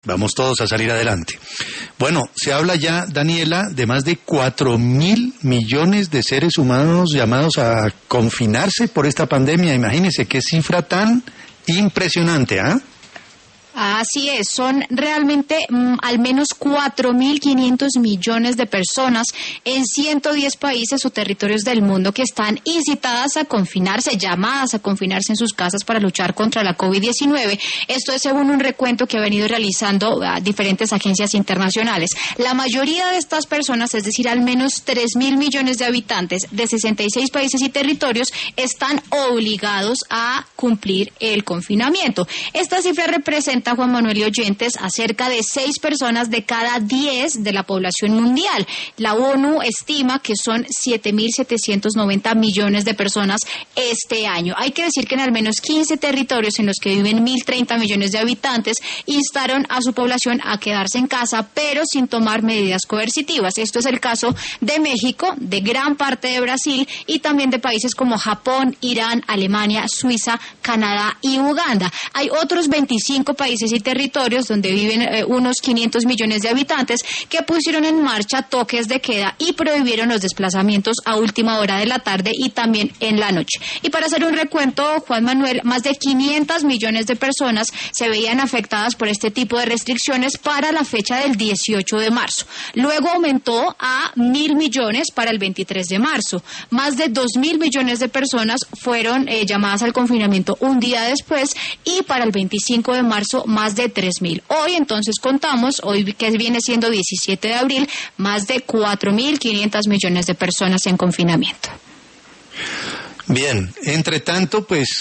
Vamos todos a salir adelante. Bueno, se habla ya, Daniela, de más de 4.000 millones de seres humanos llamados a confinarse por esta pandemia. Imagínense qué cifra tan impresionante, ¿ah? Así es, son realmente al menos 4.500 millones de personas en 110 países o territorios del mundo que están incitadas a confinarse, llamadas a confinarse en sus casas para luchar contra la COVID-19. Esto es según un recuento que ha venido realizando diferentes agencias internacionales. La mayoría de estas personas, es decir, al menos 3.000 millones de habitantes de 66 países y territorios, están obligados a cumplir el confinamiento. Esta cifra representa, Juan Manuel y oyentes, a cerca de 6 personas de cada 10 de la población mundial. La ONU estima que son 7.790 millones de personas este año. Hay que decir que en al menos 15 territorios en los que viven 1.030 millones de habitantes instaron a su población a quedarse en casa, pero sin tomar medidas coercitivas. Esto es el caso de México, de gran parte de Brasil y también de países como Japón, Irán, Alemania, Suiza, Canadá y Uganda. Hay otros 25 países y territorios donde viven unos 500 millones de habitantes que pusieron en marcha toques de queda y prohibieron los desplazamientos a última hora de la tarde y también en la noche. Y para hacer un recuento, Juan Manuel, más de 500 millones de personas se veían afectadas por este tipo de restricciones para la fecha del 18 de marzo. Luego aumentó a 1.000 millones para el 23 de marzo. Más de 2.000 millones de personas fueron llamadas al confinamiento un día después y para el 25 de marzo más de 3.000. Hoy entonces contamos, hoy que viene siendo 17 de abril, más de 4.500 millones de personas en confinamiento. Bien, entre tanto, pues